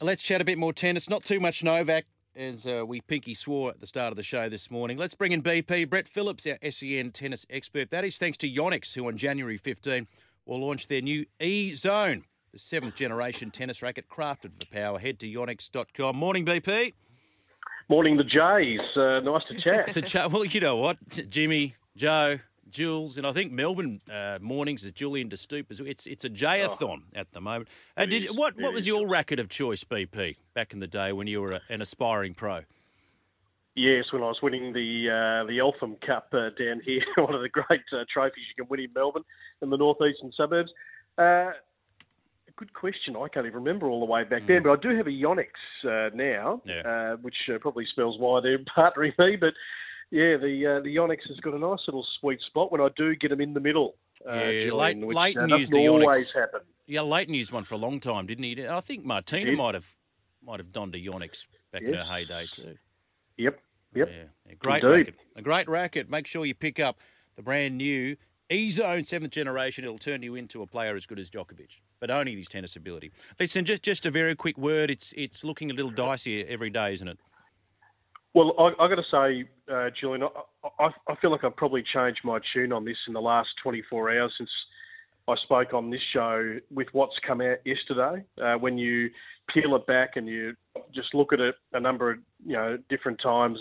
Let's chat a bit more tennis. Not too much Novak, as we pinky swore at the start of the show this morning. Let's bring in BP. Brett Phillips, our SEN tennis expert. That is thanks to Yonex, who on January 15 will launch their new E-Zone, the 7th generation tennis racket crafted for power. Head to yonex.com. Morning, BP. Morning, the Jays. Nice to chat. Well, you know what? Jimmy, Joe, Jules, and I think Melbourne mornings is Julian de Stoop. It's a J-a-thon at the moment. What was your racket of choice, BP, back in the day when you were an aspiring pro? Yes, when I was winning the Eltham Cup down here, one of the great trophies you can win in Melbourne in the northeastern suburbs. Good question. I can't even remember all the way back then, but I do have a Yonex now, which probably spells why they're partnering me. But yeah, the Yonex has got a nice little sweet spot when I do get them in the middle. Leighton used the Yonex. Always happen. Yeah, Leighton used one for a long time, didn't he? I think Martina might have donned a Yonex back in her heyday too. Yep. Yeah, great racket. A great racket. Make sure you pick up the brand new E-Zone 7th generation. It'll turn you into a player as good as Djokovic, but only his tennis ability. Listen, just a very quick word. It's looking a little dicey every day, isn't it? Well, I got to say, Julian, I feel like I've probably changed my tune on this in the last 24 hours since I spoke on this show with what's come out yesterday. When you peel it back and you just look at it a number of different times,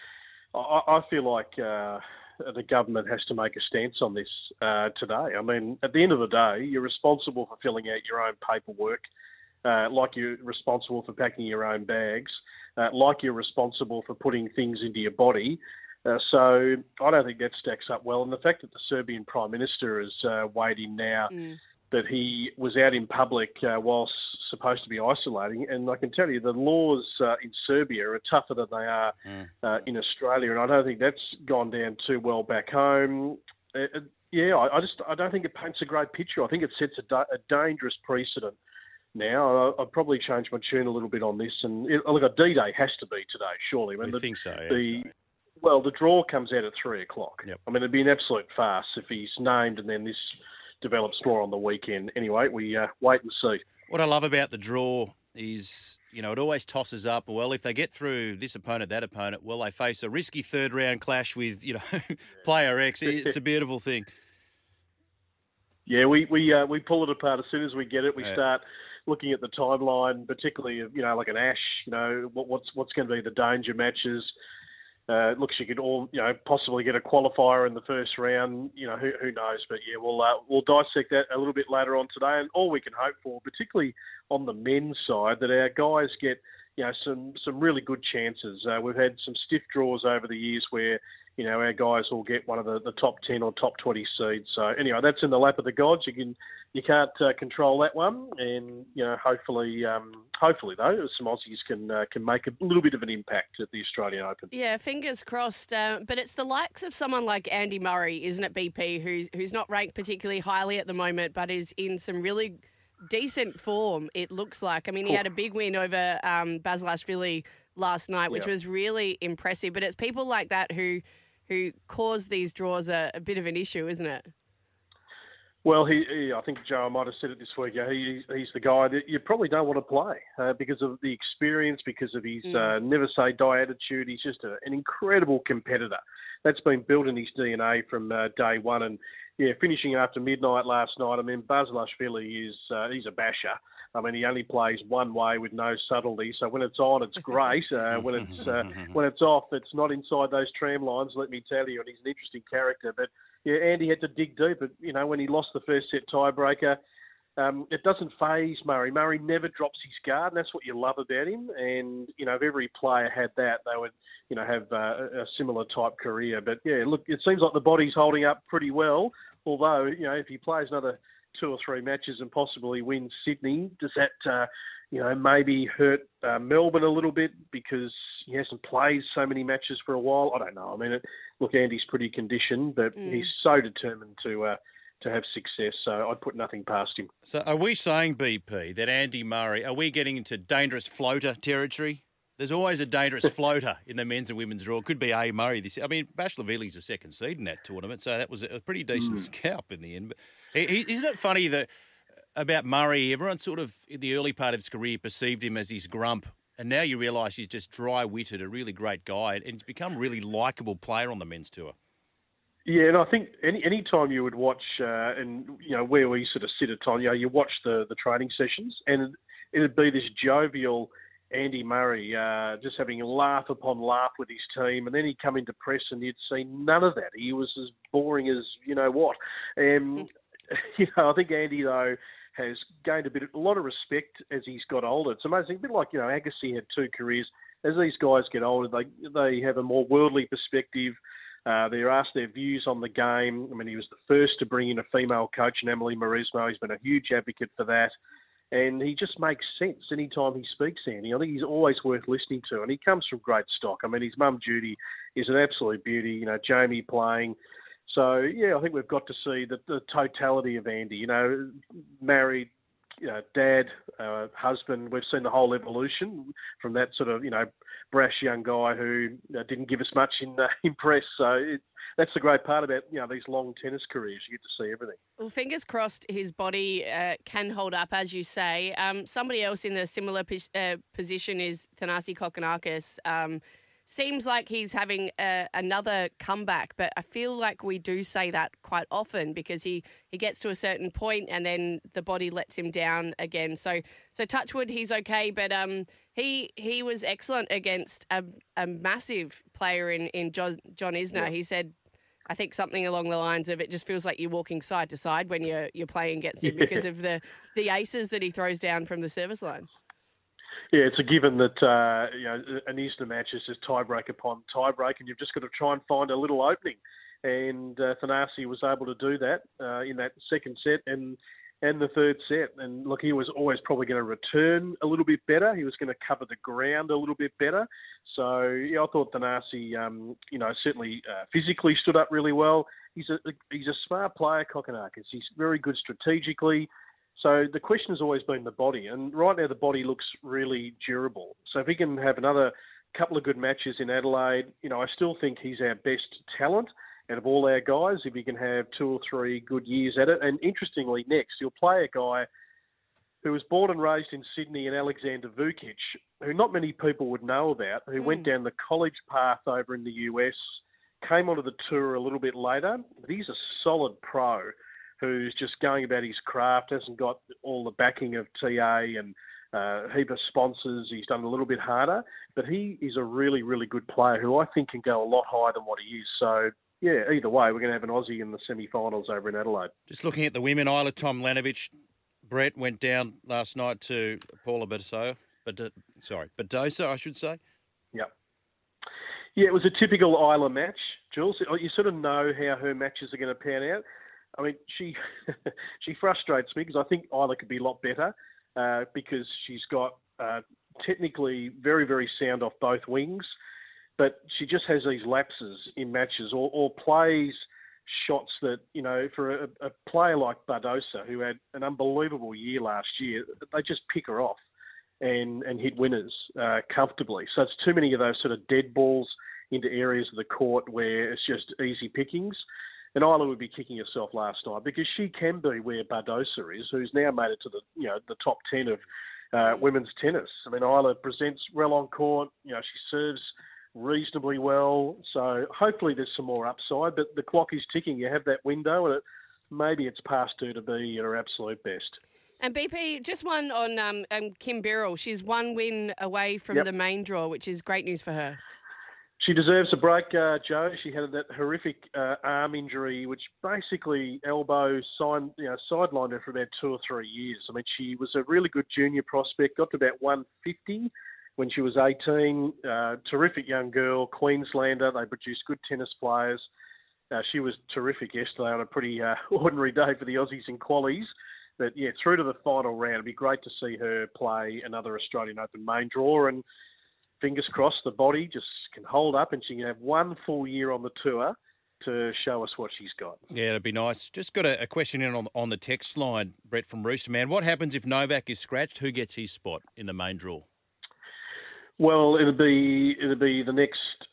I feel like the government has to make a stance on this today. I mean, at the end of the day, you're responsible for filling out your own paperwork, like you're responsible for packing your own bags, like you're responsible for putting things into your body. So I don't think that stacks up well. And the fact that the Serbian Prime Minister has weighed in now that he was out in public whilst supposed to be isolating, and I can tell you the laws in Serbia are tougher than they are in Australia, and I don't think that's gone down too well back home. I don't think it paints a great picture. I think it sets a dangerous precedent. Now, I've probably changed my tune a little bit on this, and look, a D-Day has to be today, surely. I think so, yeah. The draw comes out at 3 o'clock. Yep. I mean, it'd be an absolute farce if he's named and then this develops more on the weekend. Anyway, we wait and see. What I love about the draw is, it always tosses up, well, if they get through this opponent, that opponent, they face a risky third-round clash with, player X. It's a beautiful thing. Yeah, we pull it apart as soon as we get it. We start looking at the timeline, particularly of, like an Ash, what's going to be the danger matches. Looks you could all, possibly get a qualifier in the first round. Who knows? But yeah, we'll dissect that a little bit later on today. And all we can hope for, particularly on the men's side, that our guys get, some really good chances. We've had some stiff draws over the years where, our guys will get one of the top 10 or top 20 seeds. So anyway, that's in the lap of the gods. You can't control that one, and hopefully though, some Aussies can make a little bit of an impact at the Australian Open. Yeah, fingers crossed. But it's the likes of someone like Andy Murray, isn't it, BP, who's not ranked particularly highly at the moment, but is in some really decent form, it looks like. I mean, he had a big win over Basilashvili last night, which was really impressive. But it's people like that who cause these draws a bit of an issue, isn't it? Well, I think Joe, I might have said it this week. He's the guy that you probably don't want to play because of the experience, because of his never say die attitude. He's just an incredible competitor. That's been built in his DNA from day one. And finishing after midnight last night. I mean, Basilashvili he's a basher. I mean, he only plays one way with no subtlety. So when it's on, it's great. When it's off, it's not inside those tram lines. Let me tell you, and he's an interesting character. But yeah, Andy had to dig deep. But when he lost the first set tiebreaker, it doesn't faze Murray. Murray never drops his guard, and that's what you love about him. And if every player had that, they would have a similar type career. But yeah, look, it seems like the body's holding up pretty well. Although if he plays another 2 or 3 matches and possibly wins Sydney, does that maybe hurt Melbourne a little bit because he hasn't played so many matches for a while? I don't know. I mean, Andy's pretty conditioned, but he's so determined to have success. So I'd put nothing past him. So are we saying, BP, that Andy Murray, are we getting into dangerous floater territory? There's always a dangerous floater in the men's and women's draw. It could be A. Murray. I mean, Basilashvili's a second seed in that tournament, so that was a pretty decent scalp in the end. But isn't it funny that about Murray, everyone sort of in the early part of his career perceived him as his grump, and now you realise he's just dry-witted, a really great guy, and he's become a really likeable player on the men's tour. Yeah, and I think any time you would watch, and where we sort of sit at time, you watch the training sessions, and it'd be this jovial Andy Murray, just having laugh upon laugh with his team, and then he'd come into press and you'd see none of that. He was as boring as you know what. I think Andy though has gained a lot of respect as he's got older. It's amazing, a bit like Agassi had 2 careers. As these guys get older, they have a more worldly perspective. They're asked their views on the game. I mean, he was the first to bring in a female coach, in Emily Marismo. He's been a huge advocate for that. And he just makes sense anytime he speaks, Andy. I think he's always worth listening to. And he comes from great stock. I mean, his mum, Judy, is an absolute beauty. Jamie playing. So, I think we've got to see the totality of Andy. Married, dad, husband. We've seen the whole evolution from that sort of, brash young guy who didn't give us much in press. So that's the great part about these long tennis careers. You get to see everything. Well, fingers crossed his body can hold up, as you say. Somebody else in a similar position is Thanasi Kokkinakis. Seems like he's having another comeback, but I feel like we do say that quite often because he gets to a certain point and then the body lets him down again. So touch wood, he's okay, but he was excellent against a massive player in John Isner. Yeah. He said, I think something along the lines of it just feels like you're walking side to side when you're playing against him because of the aces that he throws down from the service line. Yeah, it's a given that an Isner match is just tiebreak upon tiebreak, and you've just got to try and find a little opening. And Thanasi was able to do that in that second set and the third set. And look, he was always probably going to return a little bit better. He was going to cover the ground a little bit better. So I thought Thanasi, certainly physically stood up really well. He's a smart player, Kokkinakis. He's very good strategically. So the question has always been the body, and right now the body looks really durable. So if he can have another couple of good matches in Adelaide, I still think he's our best talent out of all our guys. If he can have 2 or 3 good years at it, and interestingly, next he'll play a guy who was born and raised in Sydney, and Alexander Vukic, who not many people would know about, who went down the college path over in the US, came onto the tour a little bit later, but he's a solid pro who's just going about his craft, hasn't got all the backing of TA and a heap of sponsors. He's done a little bit harder, but he is a really, really good player who I think can go a lot higher than what he is. So, either way, we're going to have an Aussie in the semi-finals over in Adelaide. Just looking at the women, Isla Tomljanovic, Brett went down last night to Paula Badosa, I should say. Yeah. Yeah, it was a typical Isla match, Jules. You sort of know how her matches are going to pan out. I mean, she frustrates me because I think Isla could be a lot better because she's got technically very, very sound off both wings, but she just has these lapses in matches or plays shots that, for a player like Badosa, who had an unbelievable year last year, they just pick her off and hit winners comfortably. So it's too many of those sort of dead balls into areas of the court where it's just easy pickings. And Isla would be kicking herself last night because she can be where Badosa is, who's now made it to the top 10 of women's tennis. I mean, Isla presents well on court. She serves reasonably well. So hopefully there's some more upside. But the clock is ticking. You have that window, and maybe it's past her to be at her absolute best. And BP, just one on Kim Birrell. She's 1 win away from the main draw, which is great news for her. She deserves a break, Joe. She had that horrific arm injury, which basically sidelined her for about 2 or 3 years. I mean, she was a really good junior prospect, got to about 150 when she was 18. Terrific young girl, Queenslander. They produced good tennis players. She was terrific yesterday on a pretty ordinary day for the Aussies in qualies. But, through to the final round. It'd be great to see her play another Australian Open main draw, and fingers crossed the body just can hold up and she can have 1 full year on the tour to show us what she's got. Yeah, it'd be nice. Just got a question in on the text line, Brett from Roosterman. What happens if Novak is scratched? Who gets his spot in the main draw? Well, it'll be the next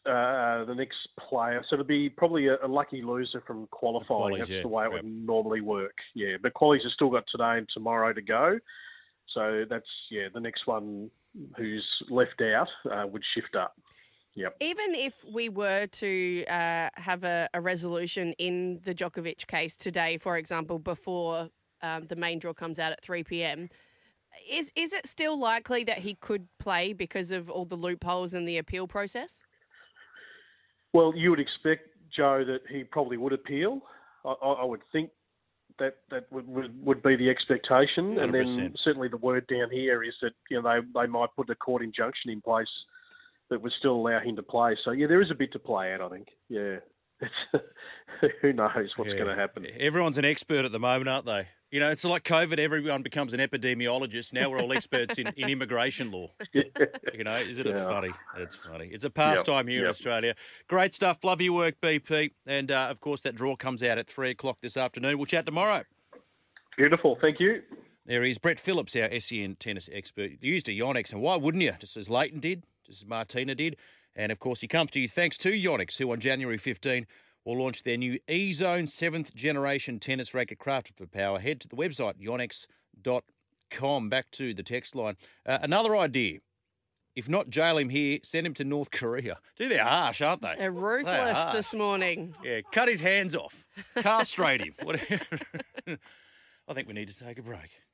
the next player. So it'll be probably a lucky loser from qualifying. Qualies, That's yeah. the way it would normally work. Yeah, but qualies have still got today and tomorrow to go. So that's, the next one who's left out would shift up. Yep. Even if we were to have a resolution in the Djokovic case today, for example, before the main draw comes out at 3 p.m, is it still likely that he could play because of all the loopholes in the appeal process? Well, you would expect, Joe, that he probably would appeal. I would think that would be the expectation. 100%. And then certainly the word down here is that they might put a court injunction in place that would still allow him to play. So, there is a bit to play out, I think. Yeah. Who knows what's going to happen. Everyone's an expert at the moment, aren't they? It's like COVID. Everyone becomes an epidemiologist. Now we're all experts in immigration law. Isn't it funny? It's funny. It's a pastime here in Australia. Great stuff. Love your work, BP. And, of course, that draw comes out at 3 o'clock this afternoon. We'll chat tomorrow. Beautiful. Thank you. There is Brett Phillips, our SEN tennis expert. He used a Yonex, and why wouldn't you? Just as Leighton did, just as Martina did. And, of course, he comes to you thanks to Yonex, who on January 15 will launch their new E-Zone 7th generation tennis racket crafted for power. Head to the website, yonex.com. Back to the text line. Another idea. If not jail him here, send him to North Korea. They're harsh, aren't they? They're ruthless this morning. Yeah, cut his hands off. Castrate him. Whatever. I think we need to take a break.